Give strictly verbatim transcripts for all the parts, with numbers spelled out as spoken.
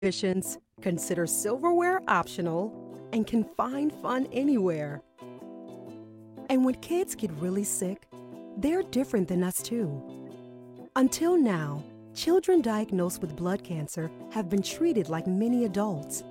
Ambitions, consider silverware optional, and can find fun anywhere. And when kids get really sick, they're different than us too. Until now, children diagnosed with blood cancer have been treated like many adults.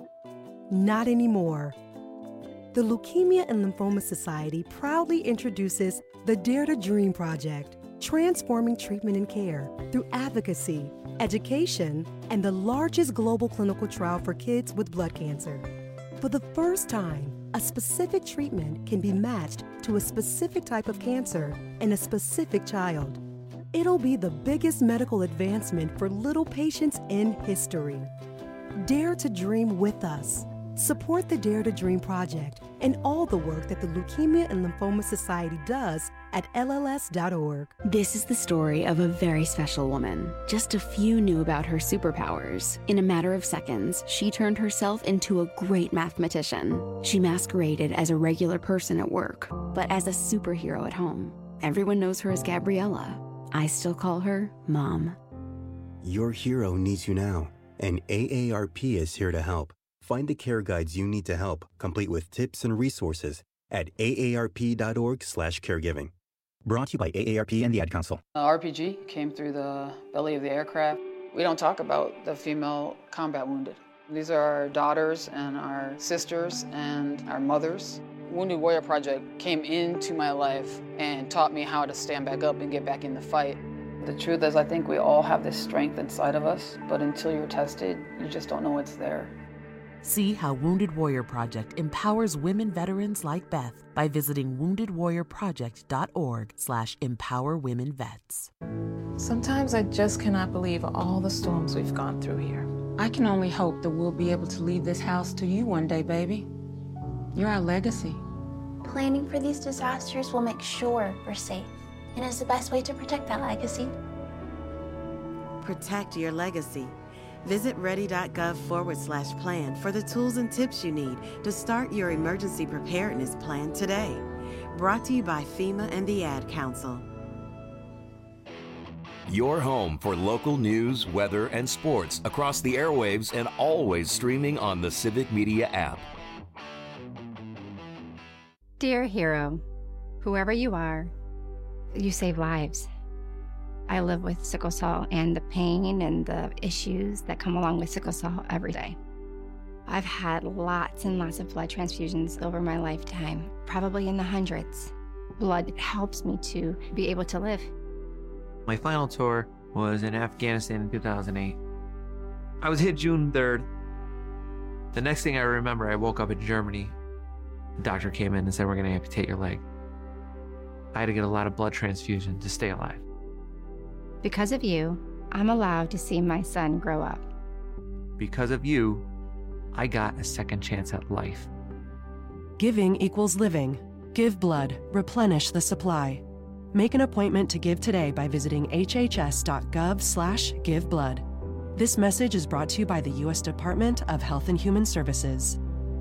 Not anymore. The Leukemia and Lymphoma Society proudly introduces the Dare to Dream Project, transforming treatment and care through advocacy, education, and the largest global clinical trial for kids with blood cancer. For the first time, a specific treatment can be matched to a specific type of cancer in a specific child. It'll be the biggest medical advancement for little patients in history. Dare to dream with us. Support the Dare to Dream Project and all the work that the Leukemia and Lymphoma Society does at L L S dot org. This is the story of a very special woman. Just a few knew about her superpowers. In a matter of seconds, she turned herself into a great mathematician. She masqueraded as a regular person at work, but as a superhero at home. Everyone knows her as Gabriella. I still call her Mom. Your hero needs you now, and A A R P is here to help. Find the care guides you need to help, complete with tips and resources at A A R P dot org slash caregiving. Brought to you by A A R P and the Ad Council. Uh, R P G came through the belly of the aircraft. We don't talk about the female combat wounded. These are our daughters and our sisters and our mothers. Wounded Warrior Project came into my life and taught me how to stand back up and get back in the fight. The truth is, I think we all have this strength inside of us, but until you're tested, you just don't know it's there. See how Wounded Warrior Project empowers women veterans like Beth by visiting wounded warrior project dot org slash empower women vets. Sometimes I just cannot believe all the storms we've gone through here. I can only hope that we'll be able to leave this house to you one day, baby. You're our legacy. Planning for these disasters will make sure we're safe, and is the best way to protect that legacy. Protect your legacy. Visit ready.gov forward slash plan for the tools and tips you need to start your emergency preparedness plan today. Brought to you by FEMA and the Ad Council. Your home for local news, weather, and sports across the airwaves and always streaming on the Civic Media app. Dear hero, whoever you are, you save lives. I live with sickle cell and the pain and the issues that come along with sickle cell every day. I've had lots and lots of blood transfusions over my lifetime, probably in the hundreds. Blood helps me to be able to live. My final tour was in Afghanistan in two thousand eight. I was hit June third. The next thing I remember, I woke up in Germany. The doctor came in and said, "We're going to amputate your leg." I had to get a lot of blood transfusion to stay alive. Because of you, I'm allowed to see my son grow up. Because of you, I got a second chance at life. Giving equals living. Give blood. Replenish the supply. Make an appointment to give today by visiting hhs.gov slash give blood. This message is brought to you by the U S Department of Health and Human Services.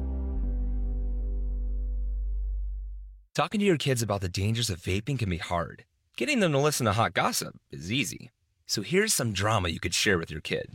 Talking to your kids about the dangers of vaping can be hard. Getting them to listen to hot gossip is easy. So here's some drama you could share with your kid.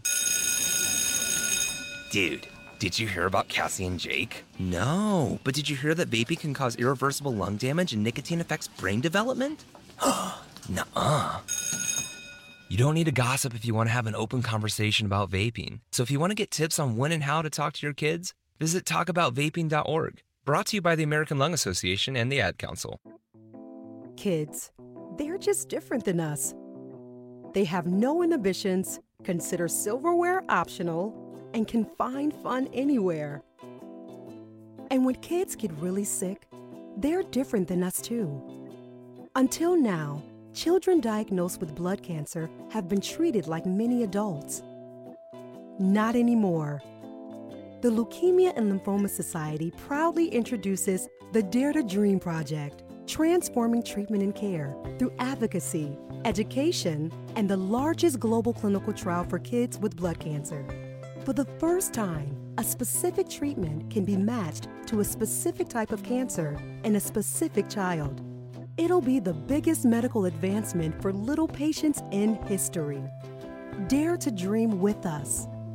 Dude, did you hear about Cassie and Jake? No, but did you hear that vaping can cause irreversible lung damage and nicotine affects brain development? Nuh-uh. You don't need to gossip if you want to have an open conversation about vaping. So if you want to get tips on when and how to talk to your kids, visit talk about vaping dot org. Brought to you by the American Lung Association and the Ad Council. Kids, they're just different than us. They have no inhibitions, consider silverware optional, and can find fun anywhere. And when kids get really sick, they're different than us too. Until now, children diagnosed with blood cancer have been treated like many adults. Not anymore. The Leukemia and Lymphoma Society proudly introduces the Dare to Dream Project, transforming treatment and care through advocacy, education, and the largest global clinical trial for kids with blood cancer. For the first time, a specific treatment can be matched to a specific type of cancer in a specific child. It'll be the biggest medical advancement for little patients in history. Dare to dream with us.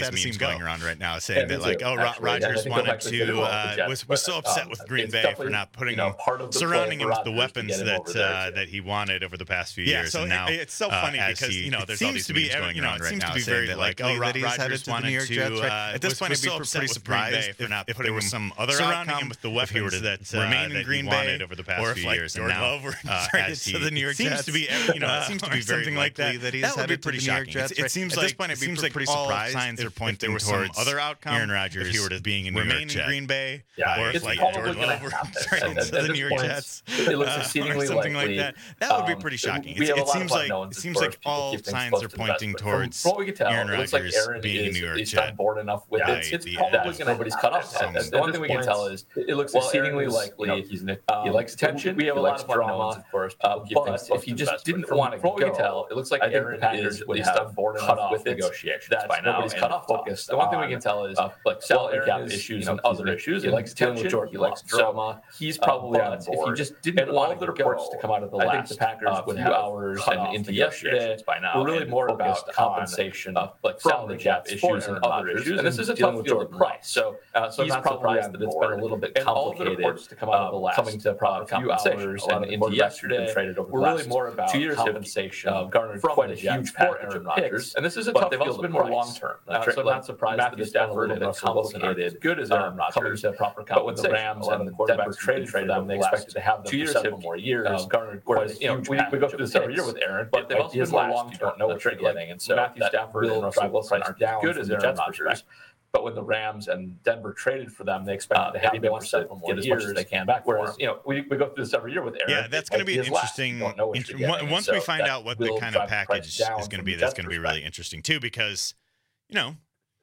sad to see him going around around right now saying that, like, oh, Ro- Rodgers wanted to, uh, was, was so upset with Green Bay for not putting, surrounding him with the weapons that uh, that he wanted over the past few years. So and now it's so funny uh, because, he, you know, there's all these to be, going you know, around it right seems now to be saying very that, like, like, oh, that he's Rodgers headed to the wanted New York to, Jets, right? uh, At this was, point, was I'd be so pretty upset with surprised Green Bay for if- not if putting there was him, some other surrounding outcome him with the if he were weapons to that remain uh, in that Green he Bay, wanted over the past or if, few like, years. Jordan And now, Love were uh, traded as to he the New York seems Jets, to be, you know, it seems to uh, be or very something like likely that, that he's that would be headed to pretty the New York shocking. Jets. It It seems seems like like I'd be seems like pretty all surprised signs if- are if pointing there was some towards other outcome Aaron Rodgers if he were to being in New remain York in Jet. Green Bay, Yeah, or if it's like probably Jordan gonna Love were happen. traded At- to at the this New York point, Jets, it looks uh, exceedingly or something like likely. that. That would be Um, pretty shocking. we It's- have a It lot seems of like unknowns it at seems first. like People all keep things signs close are to the vest, pointing but from towards what we can tell, Aaron it looks like Rodgers Aaron being in is, New York is Jet. on board enough with by it. It's the probably end going of to nobody's cut off. December. The one thing we can tell is it looks exceedingly likely. He's he likes attention. We have a lot of drama, of course. But if he just didn't want to go, what we can tell, it looks like Aaron is at least on board enough with negotiations. That's nobody's cut off focused. The one thing we can tell is like salary cap issues and other issues. He likes attention. He likes drama. He's probably on board. If he just didn't want the reports to come out of the last, I think the Packers would have hours and into yesterday by now. We're really more about compensation, like salary cap issues and other issues. And this is a tough deal with Price. So, uh, so he's probably surprised that it's been a little bit complicated. All the reports to come out of the last coming to probably a few hours and into yesterday. We're really more about two years compensation. Uh, garnered quite a huge package of picks, and this is a tough deal. They've also been more long term. So I'm not surprised that it's been a little bit complicated. Good as Aaron Rodgers, coming to proper compensation. But when the Rams and the quarterbacks traded for them, they expected to have them for several more years. Garnered quite a huge. We go through this every year with Aaron, but they've also been more long term. Don't know what you're getting, and so Matthew Stafford and Russell Wilson are down good as Aaron Rodgers. But when the Rams and Denver traded for them, they expected uh, to have them for several more years. As much as they can back. Whereas, you know, we, we go through this every year with Aaron. Yeah, that's going to be an interesting. Int- once so we find out what the kind of package is going to be, that's going to be really interesting too, because, you know.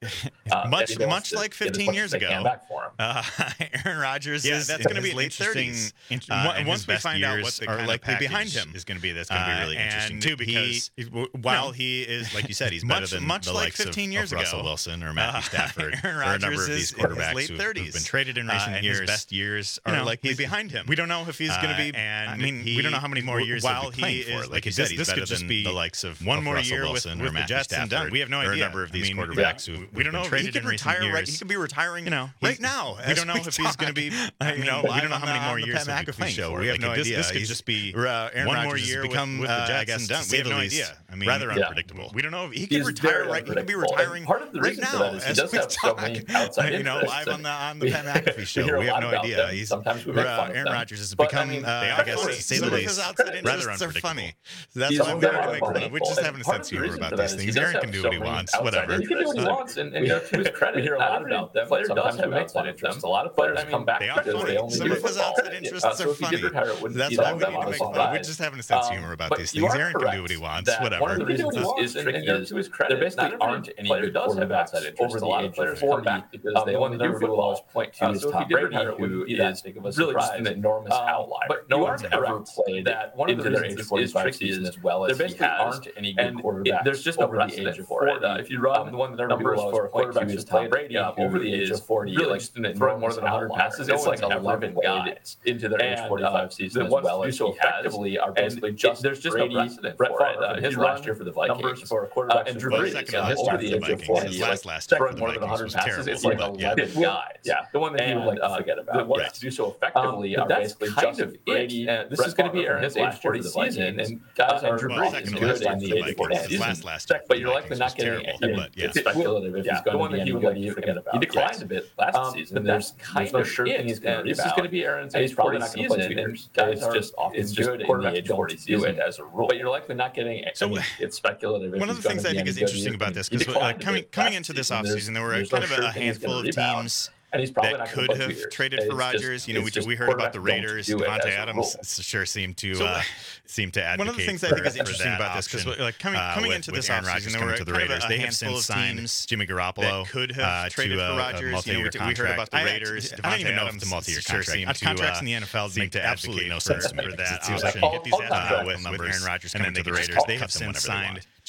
Uh, much much like fifteen years ago, uh, Aaron Rodgers yeah, is that's going to be late thirties. Uh, once we find out what the are likely behind him is going to be, that's going to be really uh, interesting too. Because he, while no, he is, like you said, he's much, better than much the like likes fifteen of, years of ago, Russell Wilson or Matthew Stafford, uh, Aaron Rodgers or a number of these quarterbacks who have been traded in recent uh, years. His best years are likely behind him. We don't know if he's going to be. And I mean, we don't know how many more years while he is. Like you said, he's better than the likes of one more year with the Jets and done. We have no idea. A number of these quarterbacks who we don't know if he can retire right. He could be retiring, you know, right now. We don't know if he's going to be, you know, we don't know how many more years he'll be playing for. We have no idea. This could just be one more year become with the Jets and done. We have no idea. I mean, rather unpredictable. We don't know if he could retire right. He could be retiring right now as we talk. You know, live on the on the Pat McAfee show. We have no idea. He's Aaron Rodgers has become, I guess, to say the least, rather unpredictable. That's what I'm going to make fun of. We're just having a sense of humor about these things. Aaron can do what he wants, whatever. He can do what he wants, and you know, to his credit, we hear a lot about them. Player does have outside interest. A lot of players come back because they only do football. Some of his outside interests are funny. That's why we need to make fun of. We're just having a sense of humor about these things. Aaron can do what he wants, whatever. One of the reasons is, and to his credit, there basically aren't any good quarterbacks over the age of forty because they only do football. Point to is Tom Brady, who is really just an enormous outlier. But no one's ever played that one of their age forty-five season as well as he has. There basically aren't any good quarterbacks. There's just no precedent for it. If you run the one that numbers for quarterbacks who Tom Brady over the age of forty, really like throw more than one hundred passes. It's like eleven guys into their age forty-five season as well as so effectively are basically just there's just no precedent for it. His last year for the Vikings numbers for quarterbacks and Drew Brees over the age of forty, like throwing more than one hundred passes. It's like eleven guys. Yeah, the one that you would like forget about. The ones to do so effectively are basically just Brady. This is going to be Aaron's age forty season, and guys are Drew Brees is good in the age forty season. But you're likely not getting it's speculative if he's going to be any good. You forget about. He declined a bit last season, but there's kind of sure thing he's going to rebound. This is going to be Aaron's age forty season, and guys are just often good in the age forty season as a rule. But you're likely not getting. So it's speculative. One of the things I think is interesting about this, because coming coming into this offseason, there were kind of a handful of teams and he's probably that could have traded for Rodgers. You know, we, we heard about the Raiders. Devontae Adams sure seemed to so, uh, seem to advocate. One of the things I think is interesting about this, because like coming uh, coming with, into this offseason, there were to the Raiders. They have since signed Jimmy Garoppolo that could have uh, traded to, uh, for Rodgers. You know, we, we heard about the Raiders. I don't even know if it's a multi-year contract. Contracts in the N F L make absolutely no sense to me for that. It seems like you get these with Aaron Rodgers coming to the Raiders. They have since signed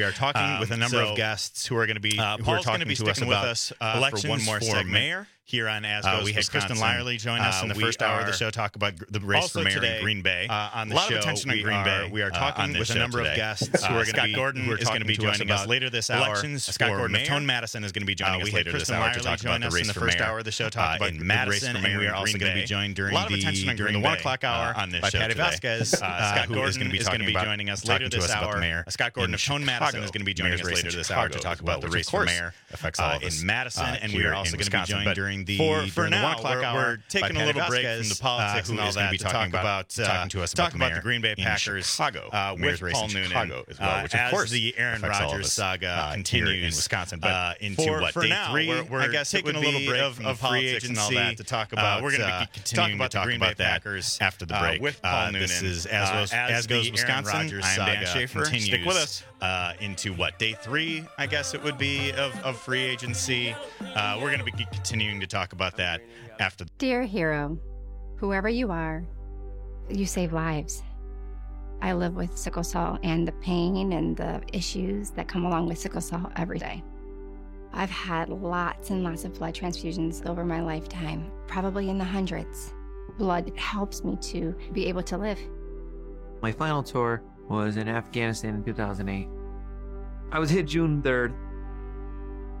we are talking um, with a number so, of guests who are going to be uh, who are talking be to us about us, uh, elections for one more for segment. Mayor. Here on As Goes, uh, we had Wisconsin. Kristen Lyerly join us uh, in the first hour of the show, talk about the race for mayor today, in Green Bay. Uh, on the a lot show, of attention on Green are, Bay. We are talking uh, with a number today. of guests who are uh, Scott be, Gordon who are is going to be joining us later this hour. Elections uh, Scott Gordon of Tone Madison is going to be joining uh, us later this hour to talk about the race for mayor. In the first hour of the show, talk about the race for mayor. We are also going to be joined during the during the one o'clock hour on this show by Patty Vasquez. Scott Gordon is going to be joining us later this hour. Scott Gordon of Tone Madison is going to be joining us later this hour to talk about the race for mayor in Madison, and we are also going to be joined during the for now. One o'clock hour. We're taking a little break from the politics uh, and all that to talk about uh, talking to us talk about, about the Green Bay Packers Chicago, uh, with Paul Noonan, Chicago as well, which uh, of course the Aaron Rodgers saga uh, continues in Wisconsin. But uh, into for, what for day now, three? We're, we're I guess taking a little break of, of free agency and all that to talk about. Uh, we're going to be continuing to talk about the Packers after the break with Paul Noonan. This is as goes as goes Wisconsin. I'm Dan Schaefer. Stick with us into what day three? I guess it would be of of free agency. We're going to be continuing to talk about that. After. Dear hero, whoever you are, you save lives. I live with sickle cell and the pain and the issues that come along with sickle cell every day. I've had lots and lots of blood transfusions over my lifetime, probably in the hundreds. Blood helps me to be able to live. My final tour was in Afghanistan in two thousand eight. I was hit June third.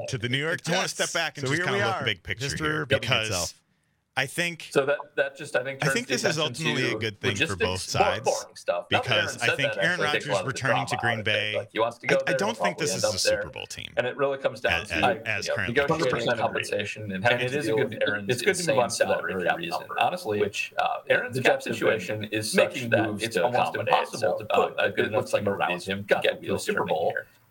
to the New York Jets. I want to step back and so just kind of look big picture History here because itself. I think so that that just I think I think this is ultimately a good thing for both sides stuff. because I think that, Aaron Rodgers returning to Green Bay. Like he wants to go I, there, I don't think this is a Super Bowl team, and it really comes down as, to as, as you know, currently negotiating compensation and having and it to is deal a good, with Aaron's it's good to move on to that very reason. Number, honestly, which uh, Aaron's the cap situation is such that it's almost impossible to put a good enough team around him to get to the Super Bowl.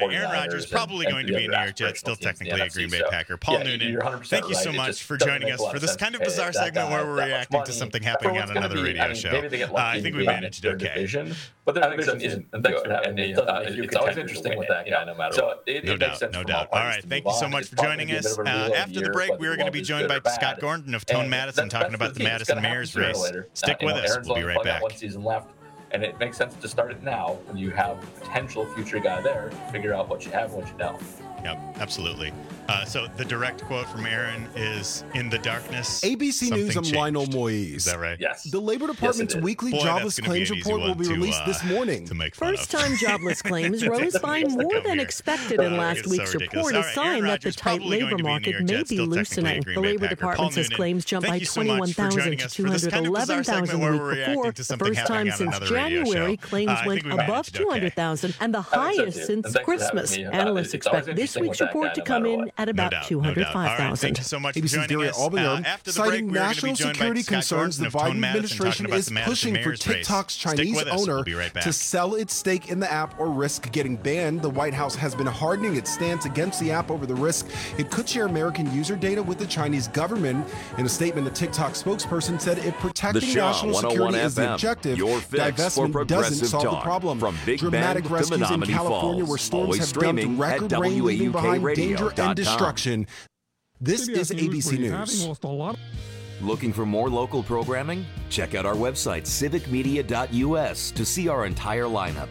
Aaron Rodgers probably going to be a New York Jet, still technically a Green Bay Packer. Paul yeah, Noonan, thank you so much for joining us for this kind of bizarre segment where we're reacting to something happening on another radio show. Uh, I think we managed okay. But their division isn't and thanks for having me. Uh, it's always interesting with that guy, no matter so what. It, no it doubt, makes sense no doubt. All right, thank you so much for joining us. Uh, after the break, we are going to be joined by Scott Gordon of Tone Madison talking about the Madison Mayor's race. Stick with us. We'll be right back. One season left, and it makes sense to start it now when you have a potential future guy there. Figure out what you have and what you don't. Yep, absolutely. Uh, so the direct quote from Aaron is, "In the darkness, A B C News, I'm Lionel Moise. Is that right? Yes. The Labor Department's yes, weekly Boy, jobless claims report will be to, released uh, this morning. To make fun First-time jobless claims rose by more than expected in last uh, week's so report, a sign that the tight labor market may be loosening. The Labor Department says claims jumped by twenty-one thousand to two hundred eleven thousand the week before. The first time since January, claims went above two hundred thousand and the highest since Christmas. Analysts expect this week's report to come in at about two hundred five thousand. Thank you so much A B C's for joining Daria us. Albion, Uh, after the citing break, national security concerns, the Biden administration is pushing for TikTok's Chinese owner we'll right to sell its stake in the app or risk getting banned. The White House has been hardening its stance against the app over the risk it could share American user data with the Chinese government. In a statement, the TikTok spokesperson said if protecting national security is the objective, divestment doesn't solve the problem. From Big Dramatic Bend to rescues in Menominee California Falls. where storms Always have streaming dumped at record rain, leaving behind danger and W A U K radio dot com. destruction. This is A B C News. Looking for more local programming? Check out our website, civic media dot U S, to see our entire lineup.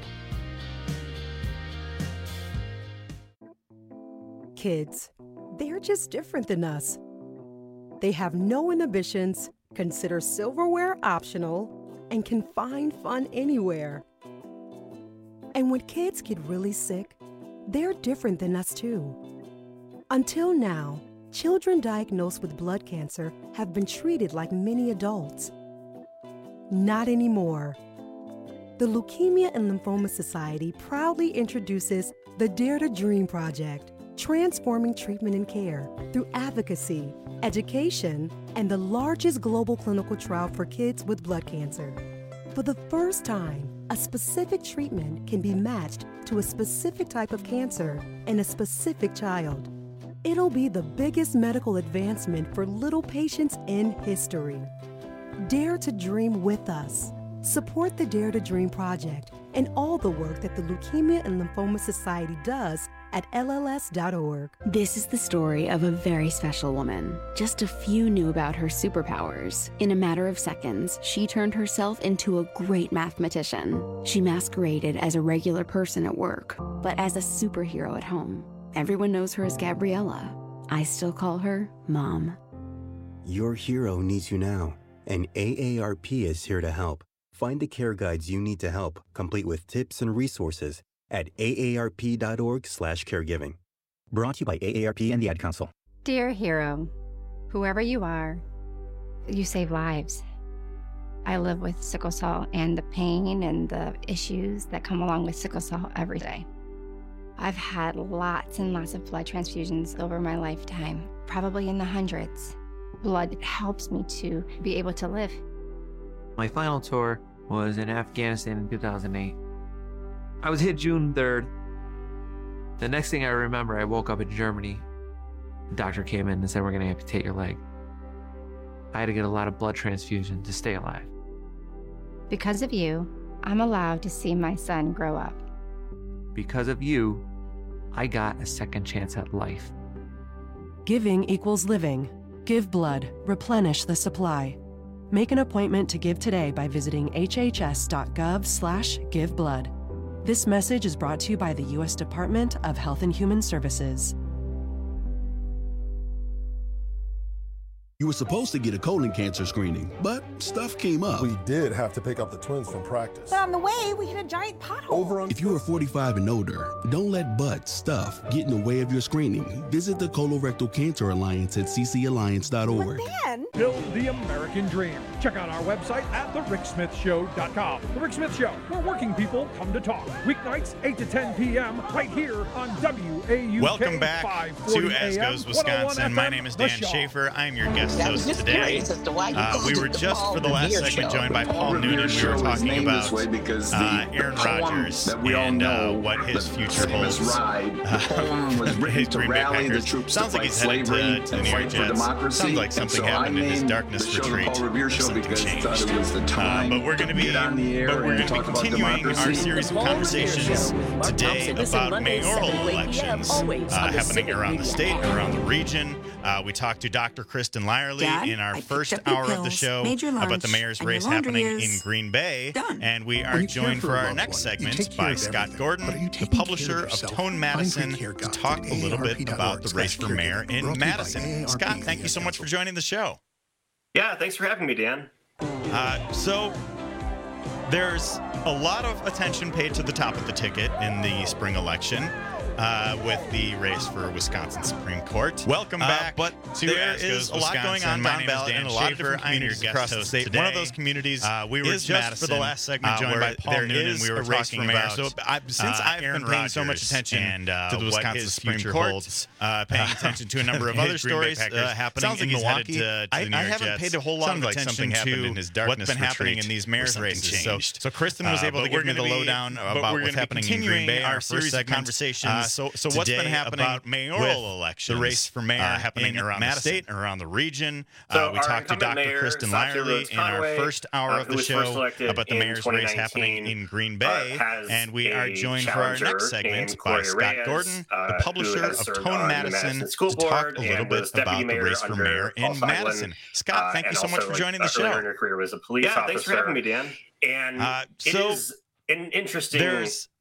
Kids, they're just different than us. They have no inhibitions, consider silverware optional, and can find fun anywhere. And when kids get really sick, they're different than us too. Until now, children diagnosed with blood cancer have been treated like many adults. Not anymore. The Leukemia and Lymphoma Society proudly introduces the Dare to Dream Project, transforming treatment and care through advocacy, education, and the largest global clinical trial for kids with blood cancer. For the first time, a specific treatment can be matched to a specific type of cancer in a specific child. It'll be the biggest medical advancement for little patients in history. Dare to dream with us. Support the Dare to Dream Project and all the work that the Leukemia and Lymphoma Society does at L L S dot org. This is the story of a very special woman. Just a few knew about her superpowers. In a matter of seconds, she turned herself into a great mathematician. She masqueraded as a regular person at work, but as a superhero at home. Everyone knows her as Gabriella. I still call her Mom. Your hero needs you now, and A A R P is here to help. Find the care guides you need to help, complete with tips and resources at A A R P dot org slash caregiving. Brought to you by A A R P and the Ad Council. Dear hero, whoever you are, you save lives. I live with sickle cell and the pain and the issues that come along with sickle cell every day. I've had lots and lots of blood transfusions over my lifetime, probably in the hundreds. Blood helps me to be able to live. My final tour was in Afghanistan in two thousand eight. I was hit June third. The next thing I remember, I woke up in Germany. The doctor came in and said, we're going to amputate your leg. I had to get a lot of blood transfusion to stay alive. Because of you, I'm allowed to see my son grow up. Because of you, I got a second chance at life. Giving equals living. Give blood. Replenish the supply. Make an appointment to give today by visiting H H S dot gov slash give blood. This message is brought to you by the U S Department of Health and Human Services. You were supposed to get a colon cancer screening, but stuff came up. We did have to pick up the twins from practice. But on the way, we hit a giant pothole. Over on If you are forty-five and older, don't let butt stuff get in the way of your screening. Visit the Colorectal Cancer Alliance at c c alliance dot org. But then, build the American dream. Check out our website at the rick smith show dot com. The Rick Smith Show, where working people come to talk. Weeknights, eight to ten p.m., right here on W A U K. Welcome back to As Goes Wisconsin. My name is Dan Schaefer. I'm your guest host today. Uh, we were just for the last segment joined by Paul Noonan. We were talking about uh, Aaron Rodgers and uh, what his future holds. Uh, his Green Bay Packers. Sounds like he's headed to, to the New York Jets. Sounds like something happened in his darkness retreat. Something changed. Uh, but we're going to be, but we're going to be continuing our series of conversations today about mayoral elections uh, happening around the state, around the region. Uh, we talked to Doctor Kristen Lyerly Dad, in our I first hour pills, of the show about the mayor's race happening in Green Bay. Done. And we are joined for our next segment by Scott Gordon, the publisher of Tone Madison, to talk a little bit about the race for mayor in Madison. Scott, thank you so much for joining the show. Yeah, thanks for having me, Dan. Uh, so there's a lot of attention paid to the top of the ticket in the spring election. Uh, with the race for Wisconsin Supreme Court. Welcome back. Uh, but to there is a lot going on down ballot in a lot of different communities across the state. Today. One of those communities uh, we were is just Madison, for the last segment joined uh, by Paul there Noonan. We were talking about. So I, since uh, I've Aaron been paying Rodgers so much attention and, uh, to the Wisconsin Supreme Court, holds, uh, paying attention to a number of other stories uh, happening in Milwaukee. To, to I, I haven't paid a whole lot of attention to what's been happening in these mayor's races. So, so Kristen was able to give me the lowdown about what's happening in Green Bay. Our series of conversations. So, so what's been happening about mayoral elections, the race for mayor uh, happening around Madison. The state and around the region. So uh, we talked to Doctor Kristen Lyerly in our first hour uh, of the show about the mayor's race happening in Green Bay, uh, and we are joined for our next segment by Scott Reyes, Gordon, the publisher of Tone Madison, to talk a little bit about the race for mayor in Madison. Scott, thank you so much for joining the show. Earlier in your career was a police yeah, officer. Thanks for having me, Dan. And uh, so it is an interesting. There's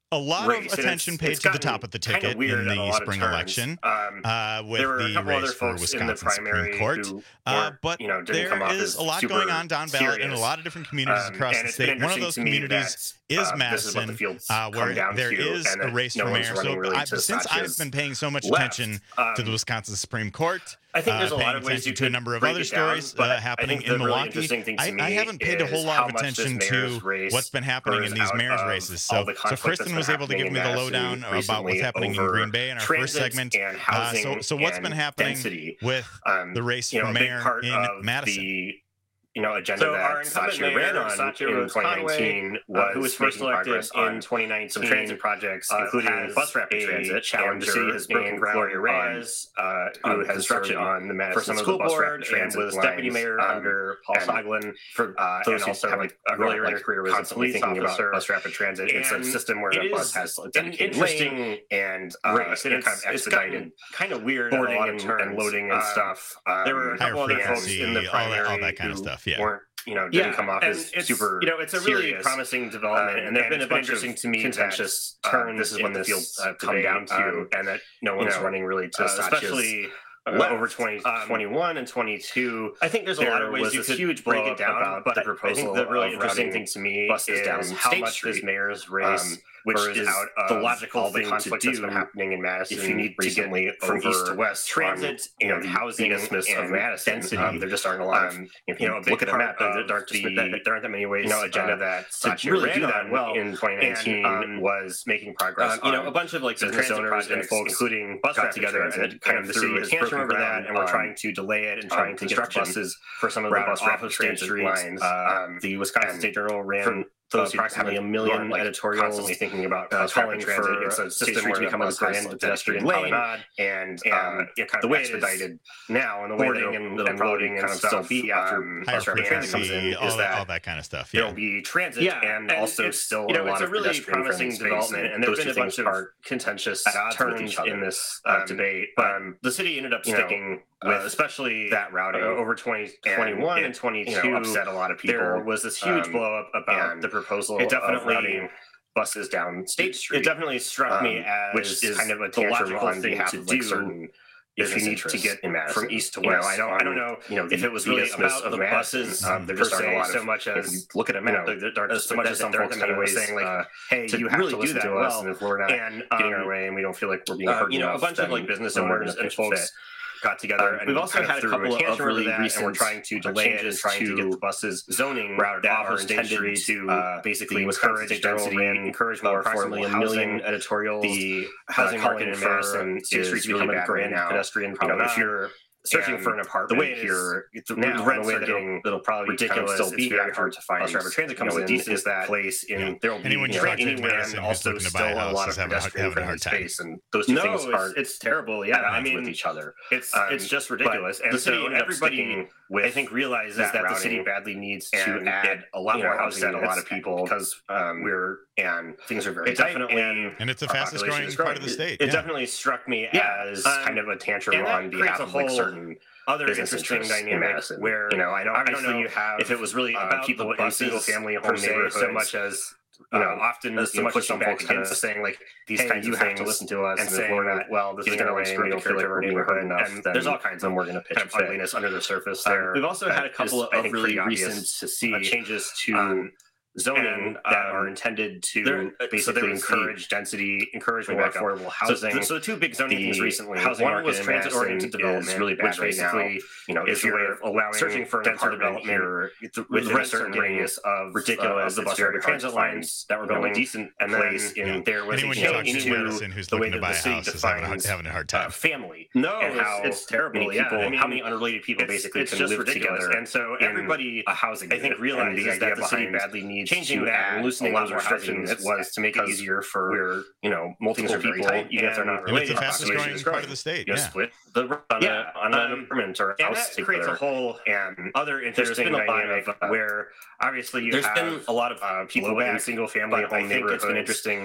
a lot race. of attention it's, paid it's to the top of the ticket in the spring election um, uh, with the race for Wisconsin Supreme Court. Uh, but you know, there is a lot going on down ballot serious. in a lot of different communities um, across the state. One of those communities that, is uh, Madison, is uh, where there is a race no for mayor. So really I, since I've been paying so much left. attention um, to the Wisconsin Supreme Court, I think there's uh, a lot of ways you to a number of other stories down, uh, happening in Milwaukee. Really I, I haven't paid a whole lot of attention to what's been happening in these mayor's races. So, so Kristen was able to give me the lowdown about what's happening in Green Bay in our first segment. Uh, so, so what's been happening density. with um, the race you know, for mayor in Madison? The, you know, agenda so that Satya ran on Satya in twenty nineteen was uh, who was first elected in twenty nineteen. Some transit projects, uh, including bus rapid transit. Challenger has broken ground Gloria Reyes, uh, who has construction on the Madison for some School Board and was deputy mayor um, under Paul Soglin. For uh, those and also like earlier in her career was constantly thinking about bus rapid transit. It's a system where the bus has a dedicated lane and race. It kind of expedited, kind of weird boarding and loading and stuff. There were a couple other folks in the primary, all that kind of stuff. Yeah. weren't, you know, didn't yeah, come off as super, you know, it's a really serious, promising development, um, and there've been a bunch interesting of to me contentious turns. Uh, this is what the field uh, come down to, um, and that no one's you know, running really to uh, especially. Uh, over twenty twenty-one um, and twenty-two, I think there's a lot of ways you could huge break it down about but the proposal. I think the really interesting thing to me is down how much Street, this mayor's race, um, which is out of the logical all the thing to do that's been happening in Madison. If you need to get from east to west, transit, you know, housing and of Madison, density, um, there just aren't a lot of. Um, if you know, look at a map, there aren't just the, there aren't that many ways. You know, agenda uh, that to really do that well in twenty nineteen um, was making progress. You know, a bunch of like business owners and folks, including bus got together and kind of the city has broken over that, and we're trying to delay it and trying to get buses for some of the bus rapid transit lines. The Wisconsin State Journal ran. Those approximately a million like, editorials constantly thinking about uh, calling for it's a system where to become a grand pedestrian lane, and and um, it kind of the way expedited now, and the boarding and, and loading and kind of still be after um, bus rapid transit comes in all is that all that kind of stuff. Yeah. There'll be transit yeah, and, and also still you know, a lot of really promising development, and there's been a bunch of contentious turns in this uh, debate. But the city ended up sticking with especially that routing over twenty twenty-one and twenty-two. Upset a lot of people. There was this huge blow up about the proposal it definitely of routing buses down State Street. It definitely struck um, me as which is kind of a logical thing to do. Certain if you need to get in Madison, from east to west, you know, I don't, I don't know, you know, if it was really about of the Madison, buses um, per se, so much as you look at a map, you know, there are so much as some folks in many ways saying like, uh, hey, you have really to listen to us, and if we're not and, um, getting our way and we don't feel like we're being heard, you know, a bunch of like business owners and folks got together, um, and we've also had a couple of really recent, and we're trying to delay it and trying to get the buses zoning route that are intended to uh, basically encourage density and encourage more approximately a million editorials. The housing market in Madison is really bad right now. Pedestrian, you know, if you're searching and for an apartment the way here, it's now, the rents are getting it'll probably ridiculous. Kind of still be very hard to find. Bus rapid transit comes you know, in is that place in yeah. there will be anyone you know, anywhere and also still a lot of pedestrian friendly space, and those two no, things it's, are it's terrible. Yeah, I mean with each other. It's um, it's just ridiculous. And the city, so everybody, with I think realizes that, that the city badly needs to add a lot more housing to a lot of people because we're and things are very definitely and it's the fastest growing part of the state. It definitely struck me as kind of a tantrum on behalf of like certain other interesting dynamic where you know I don't I don't know you have if it was really about people in single family home neighborhoods so much as you know, often so much some folks kind of saying like these kinds of things, you have to listen to us, and saying we're not well, this is going to way, and we don't feel like we're being heard enough. And there's all kinds of we're going to pitch kind of ugliness under the surface there. We've also had a couple of really recent to see changes to zoning and, um, that are intended to basically so encourage density, encourage more affordable housing. So, so the two big zoning things recently, housing one was transit-oriented development, really bad which basically, right now, you know, if you're allowing searching for an apartment here within a certain radius of ridiculous uh, of the bus rapid transit lines that were building decent and place in yeah. there was anyone a change to the way that the city defines having a hard time. family. No, and how it's terrible. Yeah, how many unrelated people basically can live together, and so everybody, housing, I think, realizes that the city badly needs changing that and loosening those restrictions was to make it easier for we're you know multiple people, even if they're not related. It's the fastest growing part of the state. You know, split the on yeah. on an apartment or a house. That creates a whole and other interesting dynamic of, uh, where obviously you there's have been a lot of uh, people in single family home neighborhoods. It's been interesting.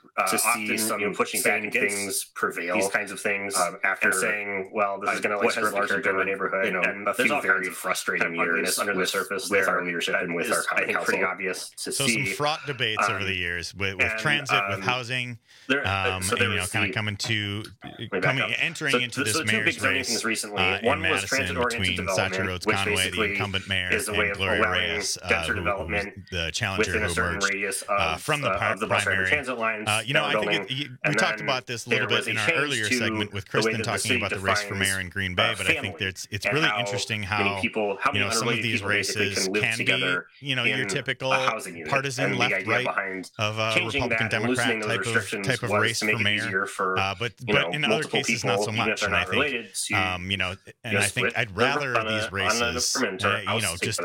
uh, to see some you know, pushing back things prevail, these kinds of things, um, after saying, "Well, this is going to like hurt larger good neighborhood." You know, and a few very frustrating years under the surface with our leadership and with our common council. Pretty obvious to so see. some fraught debates um, over the years with, with and, transit, um, with housing, there, um, so and, you know, kind of coming to coming entering so, into this so mayor's race recently. Uh, One in was Madison between Sachi Rhodes Conway, the incumbent mayor, and Gloria Reyes, uh, who, who the challenger who emerged uh, from the, uh, the primary. Transit lines uh, you know, I think it, we talked about this a little bit in our earlier segment with Kristen talking about the race for mayor in Green Bay, but I think it's it's really interesting how people, how you know some of these races can be you know your typical partisan left-right of a Republican Democrat type of type of race for mayor, uh, but but in other cases not so much. And I think um, you know, and I think I'd rather these races, uh, you know, just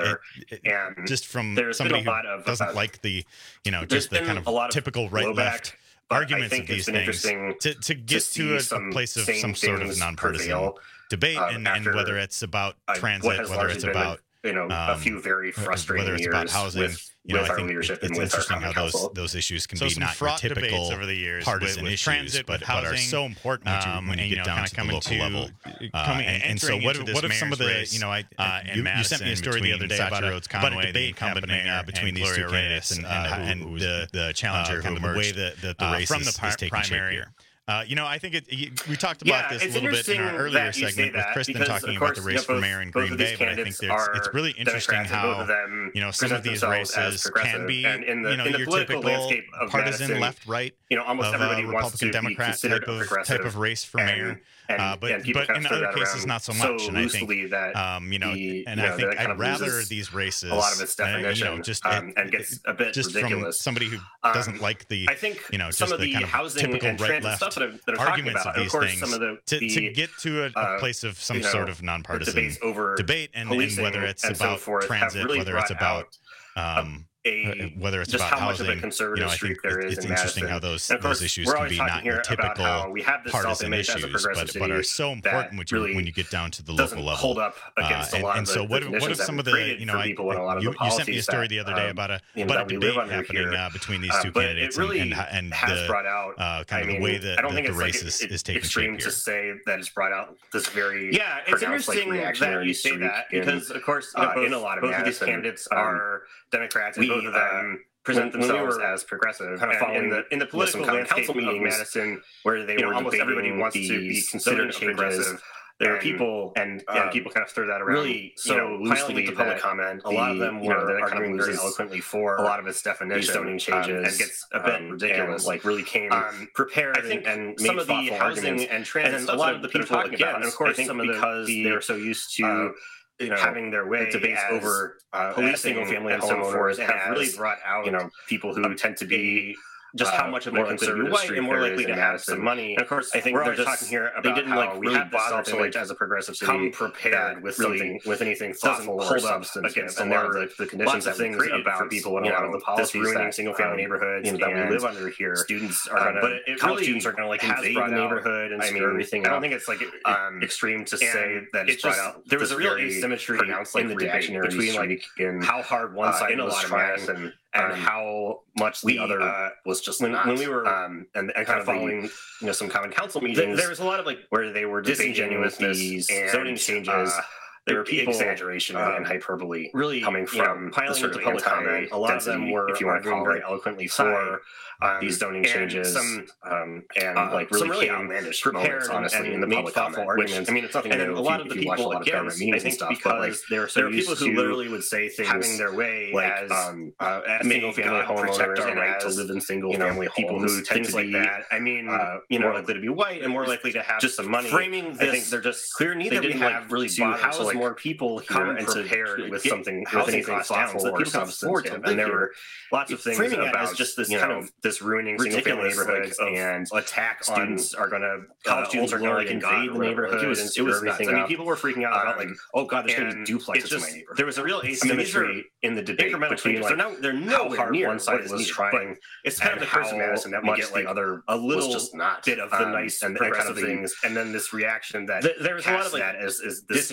just from somebody who doesn't like the you know just the kind of typical right-left arguments of these things to, to get to, to a, a place of some sort of nonpartisan debate, um, and, and whether it's about transit, whether it's about you know, um, a few very frustrating whether it's years about housing, with, you know, with I think our leadership it's and with interesting our how those council. those issues can So be some not your fraught typical over the years partisan with, with issues, transit, but, with but are housing, so important um, when you, you get know, down to the local level. Uh, coming and, and so what, what if some of the, race, you know, I uh, you, you sent me a story the other day about a, about a debate happening uh, between these two candidates and, and, and the, the challenger uh, who emerged, the way that, that the race uh, from is, the is taking shape here. Uh, you know, I think it, we talked about yeah, this a little bit in our earlier segment with Kristen talking about the race for mayor in Green Bay, but I think there's, it's really interesting how, you know, some of these races can be, you know, your typical partisan left-right you know, almost of everybody a wants to Republican Democrat type of type of race for mayor. And, uh, but and but in other cases, not so much. So and I think, that um, you know, the, and you know, I think I'd of rather these races, a lot of its definition, uh, you know, just um, it, and gets a bit just ridiculous. From somebody who doesn't um, like the, I think you know, some just of the, the kind of housing typical and right-left stuff that I'm, that I'm arguments about. of these of things some of the, to, the, to get to a, a place of some you know, sort of nonpartisan over debate, and, and whether it's about so forth, transit, really whether it's about um, A, whether it's just about how housing, much of a conservative you know, I think streak there it's, is it's in interesting Madison. how those And of course, those issues we're can always be talking not here your about typical how we have this partisan self-image as a issues, progressive but, but are city so important when you, really when you get down to the doesn't local level. hold up against uh, a and, lot and of so the what, what if some of the, you know, I, you, you sent me a story the other day about a, about a debate happening uh, between these two candidates and, and, and the uh, kind of the way that the race is, is taking shape here. To say that it's brought out this very yeah, it's interesting that you say that because, of course, in a lot of these candidates are Democrats, and both of them present when, themselves when we as progressive, kind of following in the in the political you know, council meetings of Madison, where they you know, were almost everybody wants to be considered progressive. There are people, and, um, and people kind of throw that around really so you know, loosely into public comment. A lot of them were you know, that arguing very eloquently for a lot of its definition, zoning changes, um, and gets a bit um, ridiculous. And, like really came um, prepared. I think and, and some of the housing and transit, and a lot of the people talking about, and of course, some of because they're so used to. You know, having their way debates as, over uh, policing single-family homeowners and have really brought out you know people who tend to be just how much of a conservative white and more likely to have some money. And of course, I think we're just talking here about they didn't like really bother to like as a progressive city come prepared with something with anything thoughtful or substance against a lot of the, the conditions that we created for people in a lot of the policies ruining single-family neighborhoods that we live under here. Students are going to, college students are going to like invade the neighborhood and screw everything. I don't think it's like extreme to say that it's brought out. There was a real asymmetry in the debate between like how hard one side was trying and um, how much the we, other uh, was just when, when we were um, and, and kind of following you know some common council meetings. Th- there was a lot of like where they were disingenuousness and zoning changes. Uh, there were people exaggeration um, and hyperbole really coming from you know, piling into public comment. A lot of them were if you want to call very eloquently for um, these zoning changes, some um, and uh, like really, really outlandish prepared honestly and, and in the public thoughtful arguments. I mean, it's nothing. And then a lot of the people against, I think, because there are people who literally would say things having their way as um, single family homeowners and right to live in single family people who tend to like that. I mean, you know, more likely to be white and more likely to have just some money. Framing this, I think they're just clear. Neither we have really to house more people here and prepared with something with anything thoughtful or substantive. And there were lots of things about just this kind of this ruining single-family neighborhoods and attack students are going to college students are going to like invade the neighborhood. It was it was nuts. I mean, people were freaking out about like, oh god, there's going to be duplexes in my neighborhood. There was a real asymmetry in the debate between like now they're nowhere near one side was trying. It's kind of the curse of Madison that we get like other a little just bit of the nice and progressive things, and then this reaction that there was a lot of like that is is disingenuous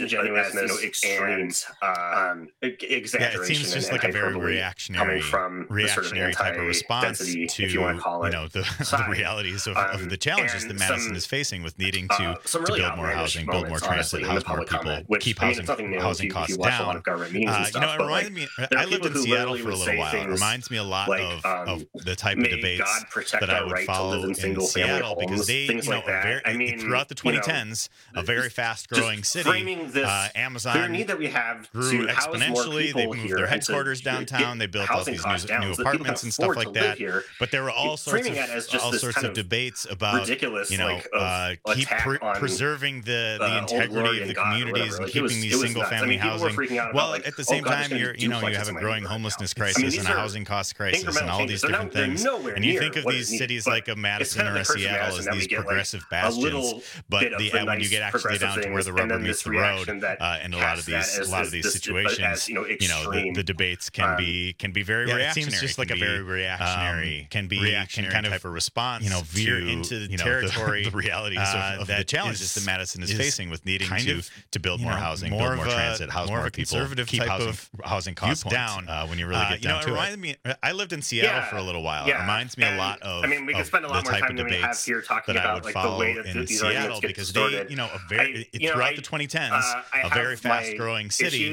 recklessness, you know, extreme and, uh, um, exaggeration. Yeah, it seems just like a very reactionary, from reactionary sort of type of response to if you, want to, call it, you know, the, the realities of, um, of the challenges that Madison some, is facing with needing to, uh, to really build more housing, moments, build more transit, house more people, comment, which, keep I mean, housing, new, housing if you, costs if you down. Uh, you know, stuff, it reminds like, me, I lived in Seattle for a little while. It reminds me a lot like, of, um, of the type of debates that I would right follow in, in Seattle homes, because they, you know, like very, I mean, throughout the twenty tens, you know, a very fast-growing city, uh, Amazon need that we have grew to exponentially. They moved their headquarters downtown. They built all these new, new apartments and stuff like that. Here. But there were all sorts of all sorts of debates about, you know, uh, keep pre- preserving the the integrity of the communities and keeping these single-family housing. Well, at the same time, you're you know you have a growing homelessness crisis and a housing cost crisis and all these different things. And you think of these cities like a Madison or a Seattle as these progressive bastions, but the when you get actually down to where the rubber meets the road, uh, in a lot of these a lot of these situations, you know, the, the debates can be can be very reactionary. It seems just like a very reactionary can be reactionary kind of type of response, you know, veer into the territory, the realities of the challenges that Madison is facing with needing to to build more housing, build more transit, house more people, keep housing housing costs down when you really get down to it. You know, it reminded me. I lived in Seattle for a little while. It reminds me a lot of. I mean, we could spend a lot more time than we have here talking about like the way that in Seattle because they, you know, a very throughout the twenty tens, a very fast-growing city.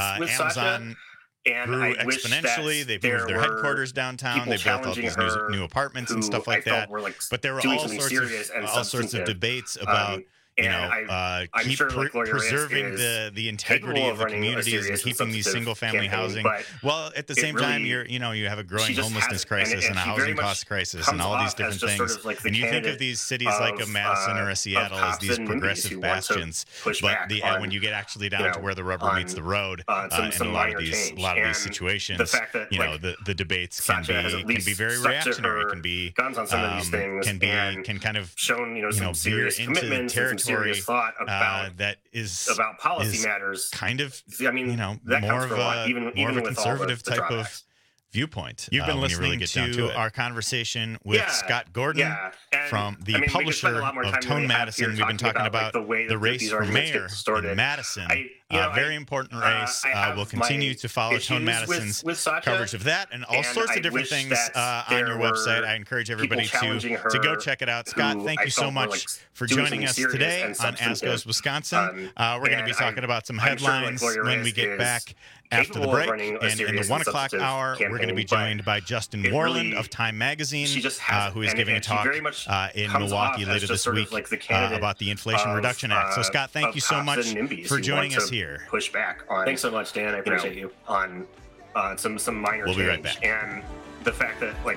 Amazon and grew I exponentially. They moved their headquarters downtown. They built all these new, new apartments and stuff like that. Like but there were all sorts of all sorts of debates about. Um, you know, I, uh, keep sure pre- preserving the, the integrity of the communities and keeping these single-family housing. Well, at the same really, time, you're you know you have a growing homelessness crisis and, and, and a housing cost crisis and all these different things. Sort of like and you think of these cities of, like a Madison uh, or a Seattle as these progressive bastions, but the on, when you get actually down you know, to where the rubber on, meets the road, uh, some, uh, in a lot of these a lot of these situations, the fact that, you know, the the debates can be can be very reactionary. Can be guns on some of these things. Can be can kind of shown you know some serious commitments and serious thought about uh, that is about policy is matters. Kind of, I mean, you know, that more of a, a even, more even of a conservative the, the type drawbacks. of viewpoint. You've been uh, listening really to, to our conversation with yeah, Scott Gordon yeah. from the I mean, publisher of Tone Madison. We've been talking about, about like, the, way the race for mayor in Madison. I, you know, uh, very I, important race. Uh, uh, we'll continue to follow Tone Madison's with, with coverage of that and all and sorts I of different things uh, on your website. I encourage everybody to, to go check it out. Scott, thank you so much like for joining us today on As Goes Wisconsin. Um, uh, we're going to be talking about some headlines sure like when we get back after the break. And in the one o'clock hour, campaign, we're going to be joined by Justin Warland really, of Time Magazine, uh, who is giving a talk uh, in Milwaukee later this week like uh, about the Inflation of, Reduction Act. So, Scott, thank you so much for joining us here. Push back on. Thanks so much, Dan. I appreciate you, know, you. on uh, some some minor we'll change. Be right back. And the fact that like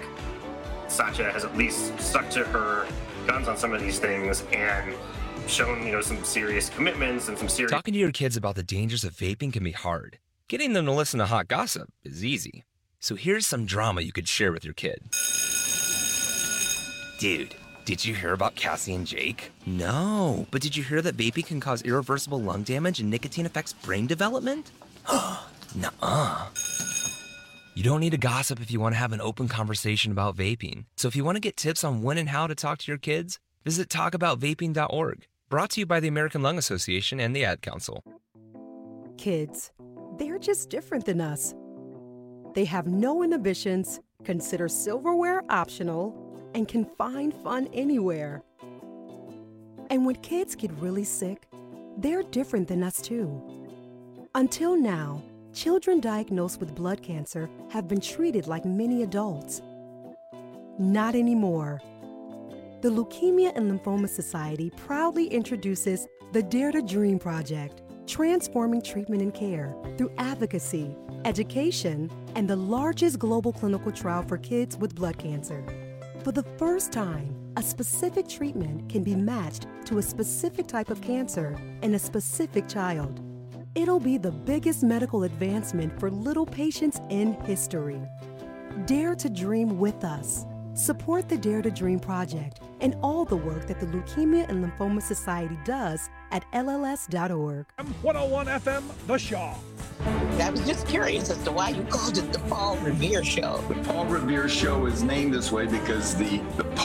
Satya has at least stuck to her guns on some of these things and shown you know some serious commitments and some serious. Talking to your kids about the dangers of vaping can be hard. Getting them to listen to hot gossip is easy. So here's some drama you could share with your kid. Dude, did you hear about Cassie and Jake? No, but did you hear that vaping can cause irreversible lung damage and nicotine affects brain development? Nuh-uh. You don't need to gossip if you want to have an open conversation about vaping. So if you want to get tips on when and how to talk to your kids, visit talk about vaping dot org. Brought to you by the American Lung Association and the Ad Council. Kids, they're just different than us. They have no inhibitions, consider silverware optional, and can find fun anywhere. And when kids get really sick, they're different than us too. Until now, children diagnosed with blood cancer have been treated like many adults. Not anymore. The Leukemia and Lymphoma Society proudly introduces the Dare to Dream Project, transforming treatment and care through advocacy, education, and the largest global clinical trial for kids with blood cancer. For the first time, a specific treatment can be matched to a specific type of cancer in a specific child. It'll be the biggest medical advancement for little patients in history. Dare to dream with us. Support the Dare to Dream Project and all the work that the Leukemia and Lymphoma Society does at L L S dot org. one oh one F M, The Shaw. I was just curious as to why you called it the Paul Revere Show. The Paul Revere Show is named this way because the, the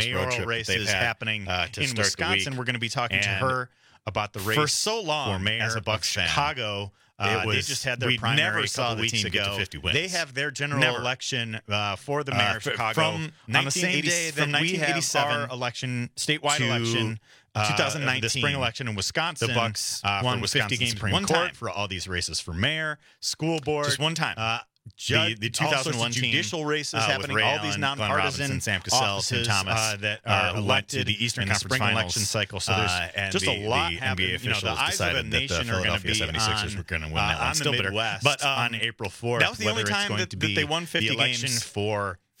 mayoral races happening uh, to in Wisconsin. We're going to be talking and to her about the race for so long for mayor as a Bucs of Chicago. Uh, it was, they just had their we primary never a saw the weeks team ago. get to fifty wins. They have their general never. election uh, for the mayor uh, of Chicago from on the same day that we have our election, statewide to, election. Uh, twenty nineteen, the spring election in Wisconsin. The Bucs uh, won Wisconsin fifty games Supreme one Court time for all these races for mayor, school board, just one time. Uh, Judge, the, the two thousand one team, judicial races uh, happening, Ray all Allen, these nonpartisan Sam Cassell, offices Tim Thomas, uh, that are uh, elected to the Eastern in the Conference spring Finals, election cycle. So there's uh, and just the, a lot the happening. N B A You know, the eyes of the nation are going to be seventy-sixers on, were going to win uh, that one on still the bitter. Midwest. But um, on April fourth, that was the only time that, that they won fifty the election games for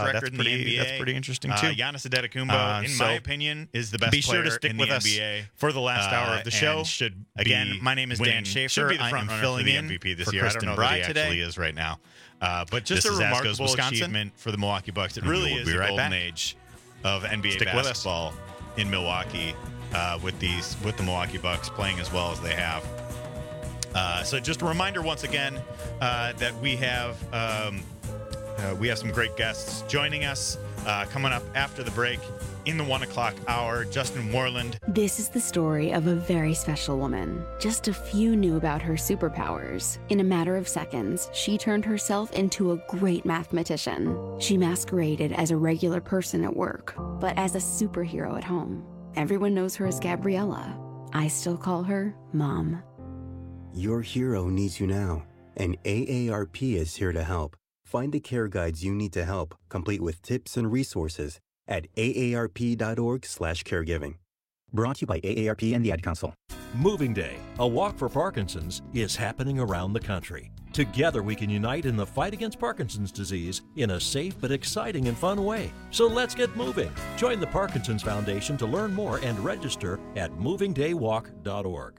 uh, record in pretty, the N B A. That's pretty interesting, Uh, too. Giannis Antetokounmpo, Uh, in so my opinion, is the best be sure player to stick in with the us N B A for the last uh, hour of the show. and should Again, be my name is winning. Dan Schaefer. Should be the I front am runner filling for the in M V P this for year. I don't Kristen know that Bry he today. actually is right now. Uh, but Just this a is Ask remarkable Goes Wisconsin. achievement for the Milwaukee Bucks. It And really we'll is be the right golden back. age of N B A Stick with us. basketball in Milwaukee uh, with these with the Milwaukee Bucks playing as well as they have. Uh, so just a reminder once again uh, that we have um, uh, we have some great guests joining us uh, coming up after the break in the one o'clock hour. Justin Moreland. This is the story of a very special woman. Just a few knew about her superpowers. In a matter of seconds, she turned herself into a great mathematician. She masqueraded as a regular person at work, but as a superhero at home. Everyone knows her as Gabriella. I still call her Mom. Your hero needs you now, and A A R P is here to help. Find the care guides you need to help, complete with tips and resources at A A R P dot org slash caregiving. Brought to you by A A R P and the Ad Council. Moving Day, a walk for Parkinson's, is happening around the country. Together we can unite in the fight against Parkinson's disease in a safe but exciting and fun way. So let's get moving. Join the Parkinson's Foundation to learn more and register at moving day walk dot org.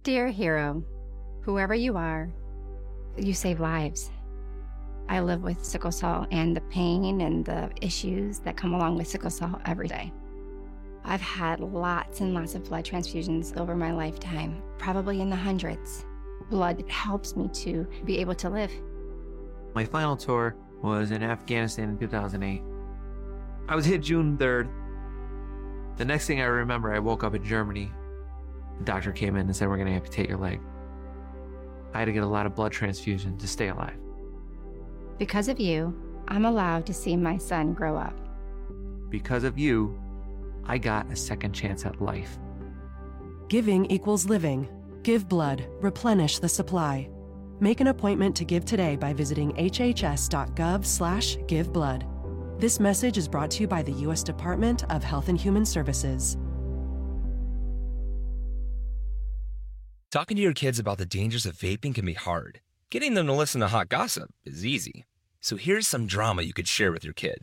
Dear hero, whoever you are, you save lives. I live with sickle cell and the pain and the issues that come along with sickle cell every day. I've had lots and lots of blood transfusions over my lifetime, probably in the hundreds. Blood helps me to be able to live. My final tour was in Afghanistan in two thousand eight. I was hit June third. The next thing I remember, I woke up in Germany. The doctor came in and said, we're going to amputate your leg. I had to get a lot of blood transfusion to stay alive. Because of you, I'm allowed to see my son grow up. Because of you, I got a second chance at life. Giving equals living. Give blood. Replenish the supply. Make an appointment to give today by visiting hhs.gov slash give blood. This message is brought to you by the U S Department of Health and Human Services. Talking to your kids about the dangers of vaping can be hard. Getting them to listen to hot gossip is easy. So here's some drama you could share with your kid.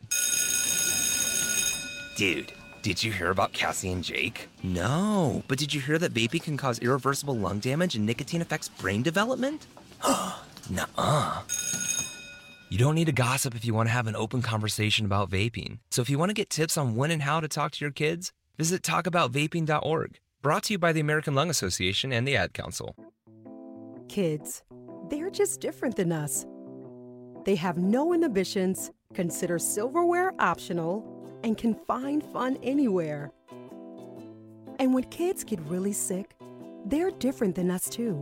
Dude, did you hear about Cassie and Jake? No, but did you hear that vaping can cause irreversible lung damage and nicotine affects brain development? Nuh-uh. You don't need to gossip if you want to have an open conversation about vaping. So if you want to get tips on when and how to talk to your kids, visit talk about vaping dot org. Brought to you by the American Lung Association and the Ad Council. Kids, they're just different than us. They have no inhibitions, consider silverware optional, and can find fun anywhere. And when kids get really sick, they're different than us too.